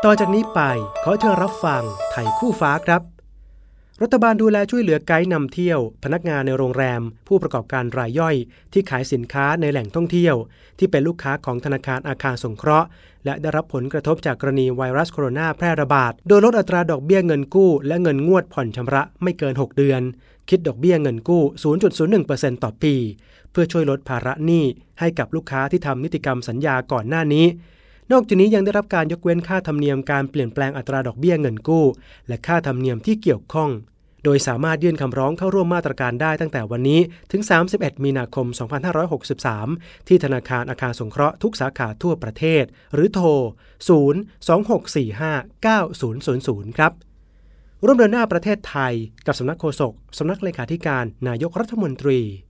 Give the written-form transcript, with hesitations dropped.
ต่อจากนี้ไปขอเชิญรับฟังไทยคู่ฟ้าครับรัฐบาลดูแลช่วยเหลือไกด์นำเที่ยวพนักงานในโรงแรมผู้ประกอบการรายย่อยที่ขายสินค้าในแหล่งท่องเที่ยวที่เป็นลูกค้าของธนาคารอาคารสงเคราะห์และได้รับผลกระทบจากกรณีไวรัสโคโรนาแพร่ระบาดโดยลดอัตราดอกเบี้ยเงินกู้และเงินงวดผ่อนชำระไม่เกิน6เดือนคิดดอกเบี้ยเงินกู้ 0.01% ต่อปีเพื่อช่วยลดภาระหนี้ให้กับลูกค้าที่ทำนิติกรรมสัญญาก่อนหน้านี้นอกจากนี้ยังได้รับการยกเว้นค่าธรรมเนียมการเปลี่ยนแปลงอัตราดอกเบี้ยเงินกู้และค่าธรรมเนียมที่เกี่ยวข้องโดยสามารถยื่นคำร้องเข้าร่วมมาตรการได้ตั้งแต่วันนี้ถึง31มีนาคม2563ที่ธนาคารอาคารสงเคราะห์ทุกสาขาทั่วประเทศหรือโทร026459000ครับร่วมเดินหน้าประเทศไทยกับสำนักโฆษกสำนักเลขาธิการนายกรัฐมนตรี